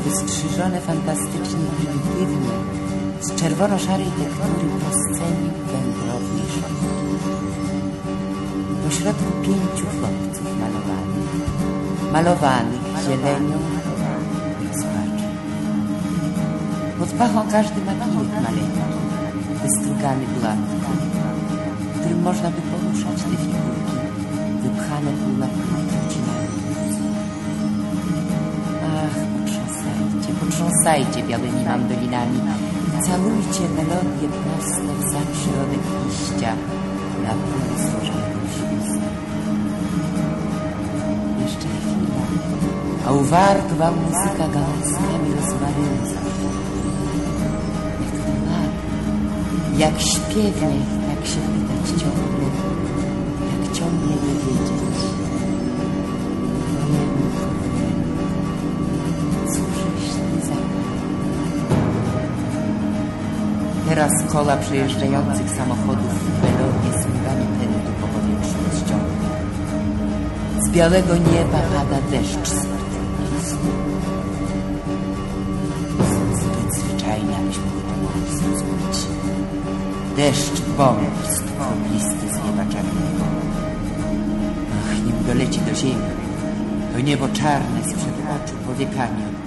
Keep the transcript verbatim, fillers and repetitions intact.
wystrzyżone fantastycznie i prymitywnie, z czerwono-szarej tektury po scenie wędrownej szopki. Pośrodku pięciu chłopców malowanych, malowanych zielenią i rozpaczą. Pod pachą każdy ma kijek maleńki, wystrugany blatkiem, którym można by poruszać te figurki, wypchane pół na pół odcinami. Ach, potrząsajcie, potrząsajcie białymi mandolinami i calujcie melodię proste w sam środek liścia na pół złożonego śwista. Jeszcze chwila, a uwartu wam muzyka gałązkami rozmarynu zachodzi. Jak to ładnie, jak śpiewnie, jak się pytać ciągle, jak ciągle nie wiedzieć. Powiem, powiem, cóżeś ty zagrał. Teraz koła przejeżdżających samochodów w melodię smugami pędu po powietrzu rozciąga. Z białego nieba pada deszcz smutny. Zbyt zwyczajnie, abyśmy go tu mogli zrozumieć. Deszcz bomb skroplisty z nieba czarnego. Ach, nim doleci do ziemi, to niebo czarne sprzed oczu powiekami